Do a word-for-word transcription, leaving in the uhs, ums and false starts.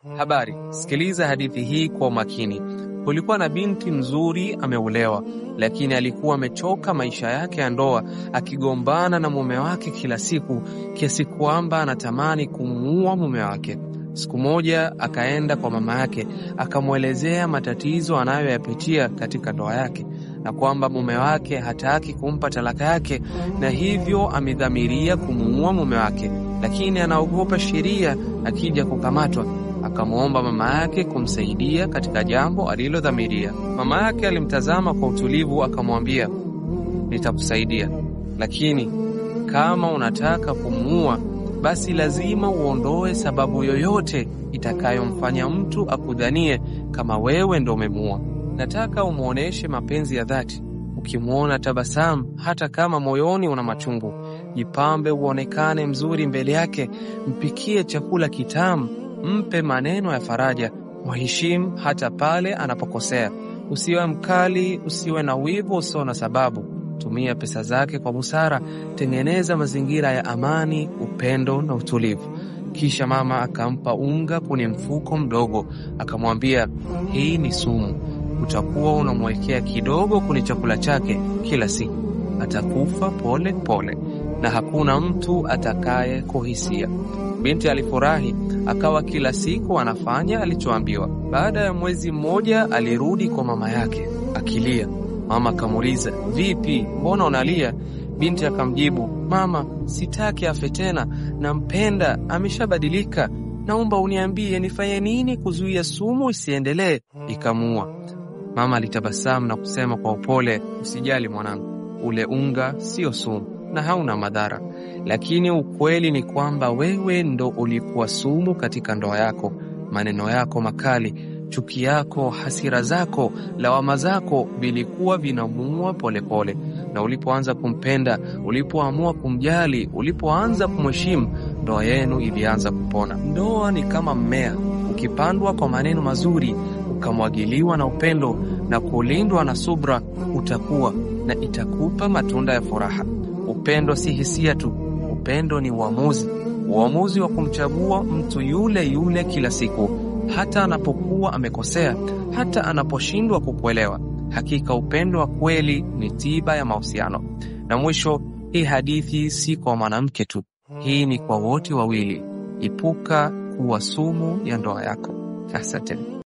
Habari, sikiliza hadithi hii kwa makini. Kulikuwa na binti nzuri ameolewa, lakini alikuwa amechoka maisha yake ya ndoa, akigombana na mume wake kila siku, kiasi kwamba anatamani kumuua mume wake. Siku moja akaenda kwa mama yake, akamwelezea matatizo anayoyapitia katika ndoa yake, na kwamba mume wake hataki kumpa talaka yake, na hivyo amedhamiria kumuua mume wake, lakini anaogopa sheria akija kukamatwa. Akamwomba mama yake kumsaidia katika jambo alilodhamiria. Mama yake alimtazama kwa utulivu, akamwambia, nitakusaidia, lakini kama unataka kumuua, basi lazima uondoe sababu yoyote itakayomfanya mtu akudhanie kama wewe ndo umemuua. Nataka umuoneshe mapenzi ya dhati. Ukimuona tabasamu hata kama moyoni una machungu. Jipambe uonekane mzuri mbele yake. Mpikie chakula kitamu. Mpe maneno ya faraja. Mheshimu hata pale anapokosea. Usiwe mkali, usiwe na wivu usio na sababu. Tumia pesa zake kwa busara. Tengeneza mazingira ya amani, upendo na utulivu. Kisha mama akampa unga kwenye mfuko mdogo. Akamwambia, hii ni sumu. Utakuwa unamwekea kidogo kwenye chakula chake kila siku. Atakufa pole pole na hakuna mtu atakaye kuhisia. Binti alifurahi, akawa kila siku anafanya alichoambiwa. Baada ya mwezi mmoja alirudi kwa mama yake akilia. Mama akamuuliza, vipi, mbona unalia? Binti akamjibu, mama, sitaki afe tena, nampenda, ameshabadilika. Naomba uniambie nifanye nini kuzuia sumu isiendelee ikamuua. Mama alitabasamu na kusema kwa upole, usijali mwanangu, ule unga sio sumu na hauna madhara. Lakini ukweli ni kwamba wewe ndo ulikuwa sumu katika ndoa yako. Maneno yako makali, chuki yako, hasira zako, lawama zako vilikuwa vinamuua polepole. Na ulipoanza kumpenda, ulipoamua kumjali, ulipoanza kumheshimu, ndoa yenu ilianza kupona. Ndoa ni kama mmea, ukipandwa kwa maneno mazuri, ukamwagiliwa na upendo na kulindwa na subra, utakuwa na itakupa matunda ya furaha. Upendo si hisia tu, upendo ni uamuzi. Uamuzi wa kumchagua mtu yule yule kila siku, hata anapokuwa amekosea, hata anaposhindwa kukuelewa. Hakika upendo wa kweli ni tiba ya mahusiano. Na mwisho, hii hadithi si kwa mwanamke tu, hii ni kwa wote wawili. Epuka kuwa sumu ya ndoa yako. Asante.